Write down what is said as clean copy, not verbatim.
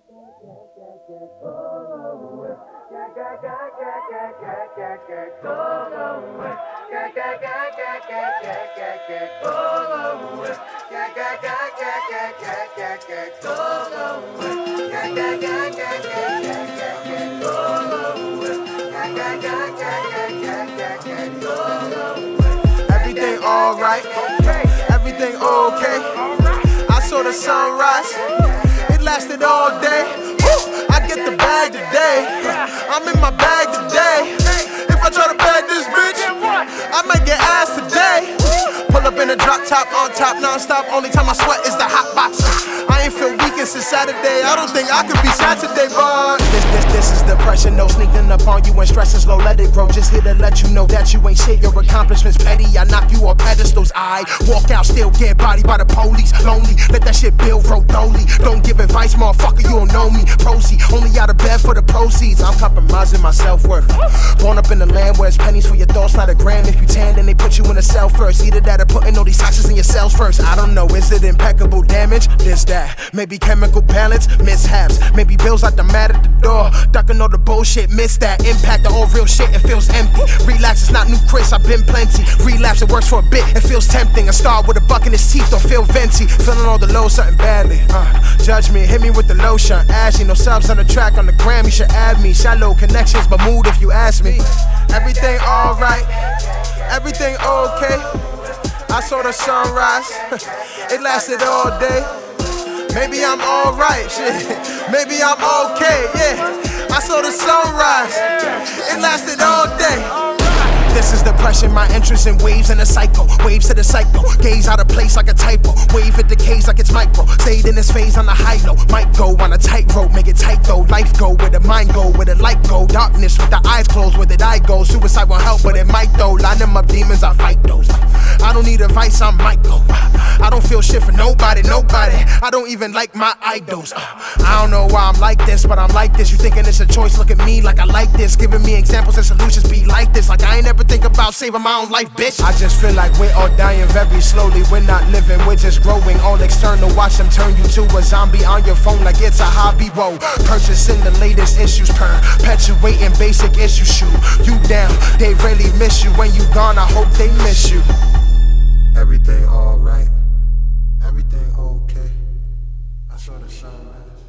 Everything alright, everything okay. I saw the sunrise, it lasted all day. Woo! I get the bag today, I'm in my bag today. If I try to bag this bitch, I might get ass today. Pull up in a drop top, on top, non-stop. Only time I sweat is the hot box. I ain't feel weekend since Saturday. I don't think I could be sad today, but this is depression, no sneaking up on you when stress is low. Let it grow, just here to let you know that you ain't shit. Your accomplishments petty, I knock you off pedestals. I walk out, still get bodied by the police. Lonely, let that shit build, roll thoroughly. Don't give advice, motherfucker, you don't know me. Proceed, only out of bed for the proceeds. I'm compromising my self-worth. Born up in the land where it's pennies for your thoughts, not a gram. If you tan, then they put you in a cell first. Either that or putting all these toxins in your cells first. I don't know, is it impeccable damage? This, that, maybe chemical balance, mishaps. Maybe bills like the mat at the door. Ducking all the bullshit, miss that impact. The all real shit, it feels empty. Relax, it's not new Chris, I've been plenty. Relapse, it works for a bit, it feels tempting. A star with a buck in his teeth, don't feel venti. Feeling all the low, something badly. Judge me, hit me with the lotion. Ashy, no subs on the track, on the gram, you should add me. Shallow connections, but mood if you ask me. Everything alright, everything okay. I saw the sunrise, it lasted all day. Maybe I'm alright, shit. Maybe I'm okay, yeah. I saw the sunrise, it lasted all day. This is depression, my interest in waves and a cycle. Waves to the cycle, gaze out of place like a typo. Wave it decays like it's micro. Stayed in this phase on the high low. Might go on a tightrope, make it tight though. Life go where the mind go, where the light go. Darkness with the eyes closed, where did I go? Suicide won't help, but it might though. Line them up demons, I fight those. I don't need advice, I'm Michael. I don't feel shit for nobody. I don't even like my idols. I don't know why I'm like this, but I'm like this. You thinking it's a choice, look at me like I like this. Giving me examples and solutions be like this. Like I ain't ever think about saving my own life, bitch. I just feel like we're all dying very slowly. We're not living, we're just growing. All external, watch them turn you to a zombie on your phone like it's a hobby. Whoa, purchasing the latest issues, perpetuating basic issues. Shoot you down, they really miss you. When you gone, I hope they miss you. Everything alright, everything okay. I saw the sunrise.